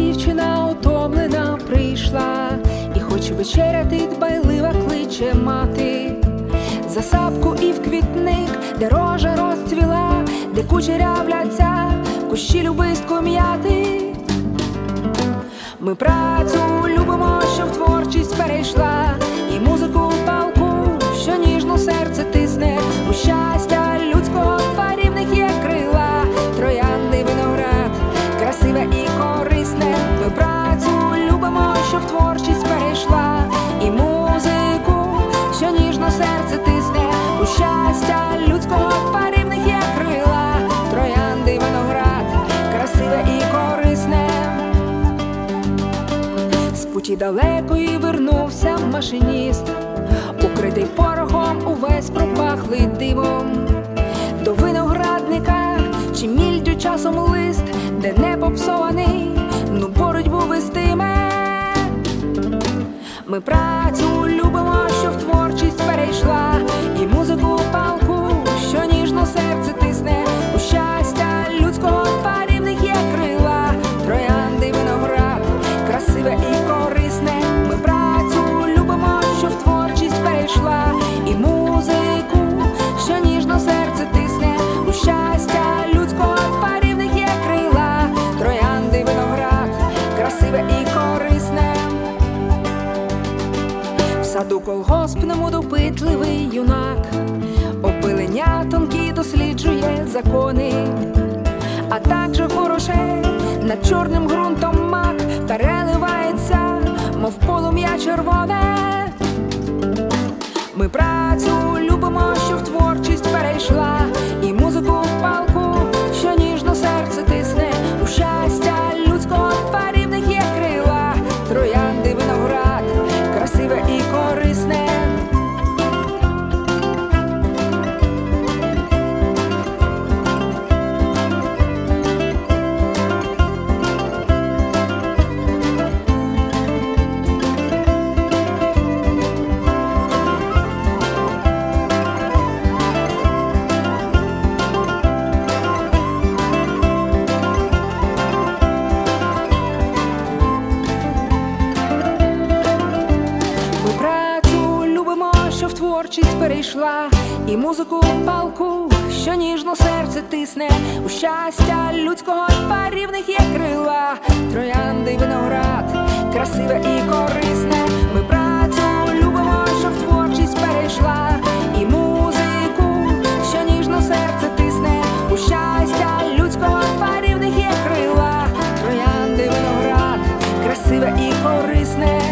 дівчина утомлена прийшла, і хоч вечеряти дбайлива кличе мати. За сапку і в квітник, де рожа розцвіла, де кучерявляться кущі любистку м'яти. Ми працю любимо, що в творчість перейшла, і музику палку, що ніжно серце тисне. У щастя людського парівних є крила, троянди, виноград, красиве і корисне. Ми працю любимо, що в творчість перейшла, і музику, що ніжно серце тисне. У щастя людського парівних є крила, троянди, виноград, красиве і корисне. З путі далекої вернувся машиніст, укритий порохом, увесь пропахлий димом. До виноградника чи мільдю часом лист, де не попсований, ну боротьбу вестиме. Ми працю любимо, що в творчість перейшла, і музику палку, що ніжно серце тисне. У щастя людського парівних є крила, троянди, виноград, красиве і корисне. Ми працю любимо, що в творчість перейшла, і музику, що ніжно серце тисне. У щастя людського парівних є крила, троянди, виноград, красиве і корисне. В саду колгоспному допитливий юнак, опилення тонкі досліджує закони, а также хороше над чорним ґрунтом мак переливається, мов полум'я червоне. Ми працю любимо, що в творчість перейшла, і музику палку, що ніжно серце тисне. У щастя людського парівних є крила, троянди, виноград, красиве і корисне. Що в творчість перейшла, і музику палку, що ніжно серце тисне. У щастя людського парівних є крила, троянди, виноград, красиве і корисне. Ми працю любимо, що в творчість перейшла, і музику, що ніжно серце тисне. У щастя людського парівних є крила, троянди, виноград, красиве і корисне.